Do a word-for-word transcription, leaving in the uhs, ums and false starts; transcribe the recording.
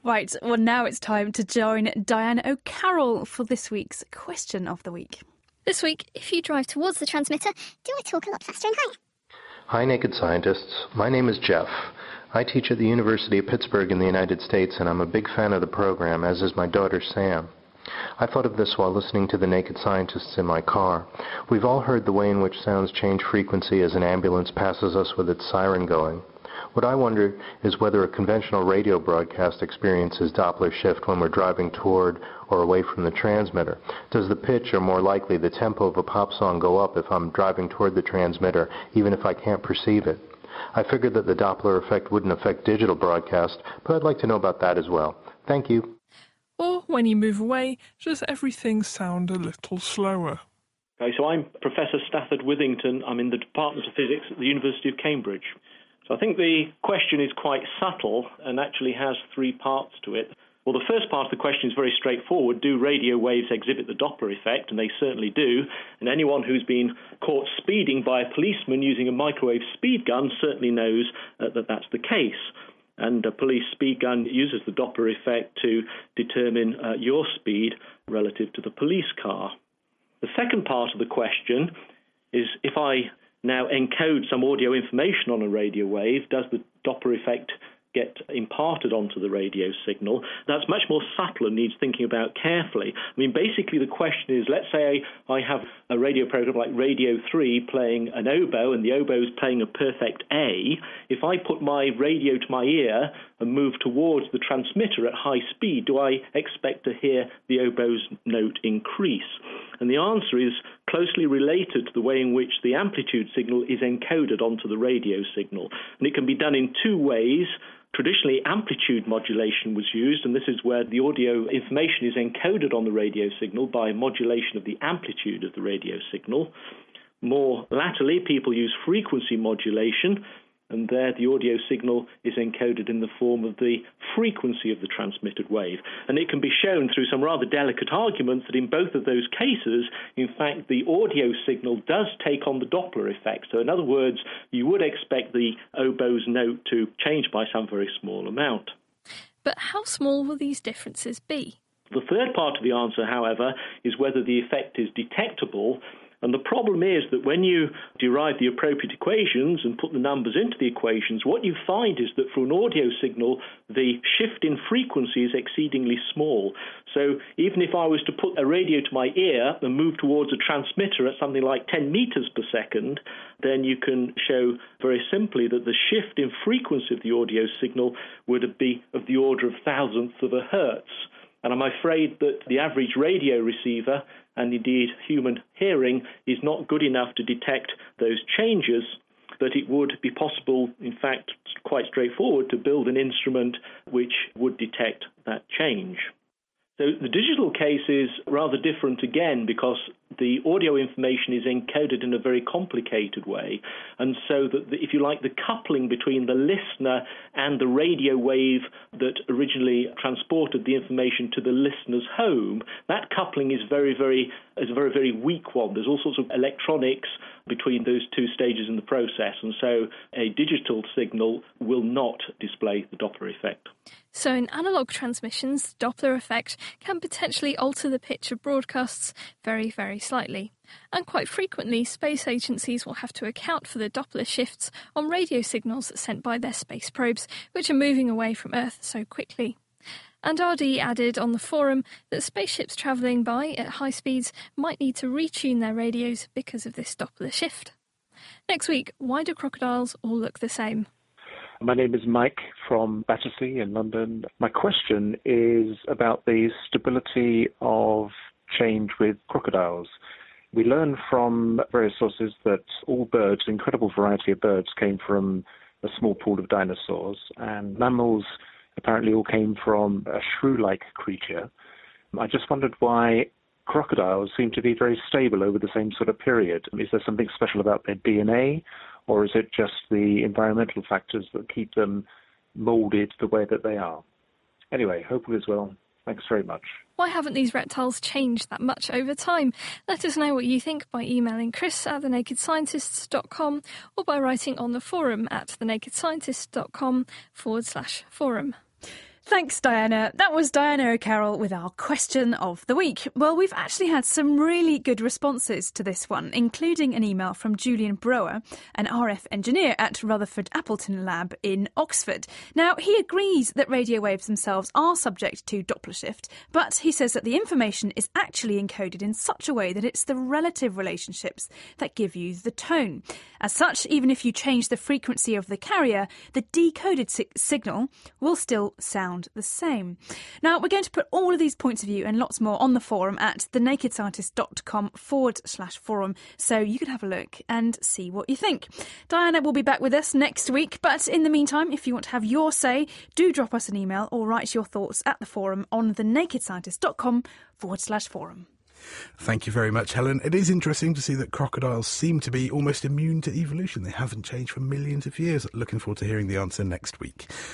Right, well now it's time to join Diana O'Carroll for this week's Question of the Week. This week, if you drive towards the transmitter, do I talk a lot faster and higher? Hi, Naked Scientists. My name is Jeff. I teach at the University of Pittsburgh in the United States, and I'm a big fan of the program, as is my daughter Sam. I thought of this while listening to the Naked Scientists in my car. We've all heard the way in which sounds change frequency as an ambulance passes us with its siren going. What I wonder is whether a conventional radio broadcast experiences Doppler shift when we're driving toward or away from the transmitter. Does the pitch, or more likely the tempo of a pop song, go up if I'm driving toward the transmitter, even if I can't perceive it? I figured that the Doppler effect wouldn't affect digital broadcast, but I'd like to know about that as well. Thank you. Or when you move away, does everything sound a little slower? Okay, so I'm Professor Stafford Withington. I'm in the Department of Physics at the University of Cambridge. So I think the question is quite subtle and actually has three parts to it. Well, the first part of the question is very straightforward. Do radio waves exhibit the Doppler effect? And they certainly do. And anyone who's been caught speeding by a policeman using a microwave speed gun certainly knows uh, that that's the case. And a police speed gun uses the Doppler effect to determine uh, your speed relative to the police car. The second part of the question is, if I now encode some audio information on a radio wave, does the Doppler effect get imparted onto the radio signal? That's much more subtle and needs thinking about carefully. I mean, basically the question is, let's say I have a radio program like Radio three playing an oboe and the oboe is playing a perfect A. If I put my radio to my ear and move towards the transmitter at high speed, do I expect to hear the oboe's note increase? And the answer is closely related to the way in which the amplitude signal is encoded onto the radio signal. And it can be done in two ways. Traditionally, amplitude modulation was used, and this is where the audio information is encoded on the radio signal by modulation of the amplitude of the radio signal. More latterly, people use frequency modulation, and there the audio signal is encoded in the form of the frequency of the transmitted wave. And it can be shown through some rather delicate arguments that in both of those cases, in fact, the audio signal does take on the Doppler effect. So in other words, you would expect the oboe's note to change by some very small amount. But how small will these differences be? The third part of the answer, however, is whether the effect is detectable. And the problem is that when you derive the appropriate equations and put the numbers into the equations, what you find is that for an audio signal, the shift in frequency is exceedingly small. So even if I was to put a radio to my ear and move towards a transmitter at something like ten meters per second, then you can show very simply that the shift in frequency of the audio signal would be of the order of thousandths of a hertz. And I'm afraid that the average radio receiver, and indeed human hearing, is not good enough to detect those changes, but it would be possible, in fact, quite straightforward, to build an instrument which would detect that change. So the digital case is rather different again, because the audio information is encoded in a very complicated way. And so that, the, if you like, the coupling between the listener and the radio wave that originally transported the information to the listener's home, that coupling is very, very, is a very, very weak one. There's all sorts of electronics between those two stages in the process. And so a digital signal will not display the Doppler effect. So in analogue transmissions, the Doppler effect can potentially alter the pitch of broadcasts very, very slightly. And quite frequently, space agencies will have to account for the Doppler shifts on radio signals sent by their space probes, which are moving away from Earth so quickly. And R D added on the forum that spaceships travelling by at high speeds might need to retune their radios because of this Doppler shift. Next week, why do crocodiles all look the same? My name is Mike from Battersea in London. My question is about the stability of change with crocodiles. We learn from various sources that all birds, an incredible variety of birds, came from a small pool of dinosaurs, and mammals apparently all came from a shrew-like creature. I just wondered why crocodiles seem to be very stable over the same sort of period. Is there something special about their D N A, or is it just the environmental factors that keep them moulded the way that they are? Anyway, hope all is well. Thanks very much. Why haven't these reptiles changed that much over time? Let us know what you think by emailing chris at the naked scientists dot com or by writing on the forum at the naked scientists dot com forward slash forum. Thanks, Diana. That was Diana O'Carroll with our question of the week. Well, we've actually had some really good responses to this one, including an email from Julian Brower, an R F engineer at Rutherford Appleton Lab in Oxford. Now, he agrees that radio waves themselves are subject to Doppler shift, but he says that the information is actually encoded in such a way that it's the relative relationships that give you the tone. As such, even if you change the frequency of the carrier, the decoded si- signal will still sound the same. Now, we're going to put all of these points of view and lots more on the forum at thenakedscientist.com forward slash forum, so you can have a look and see what you think. Diana will be back with us next week, but in the meantime, if you want to have your say, do drop us an email or write your thoughts at the forum on thenakedscientist.com forward slash forum. Thank you very much, Helen. It is interesting to see that crocodiles seem to be almost immune to evolution. They haven't changed for millions of years. Looking forward to hearing the answer next week.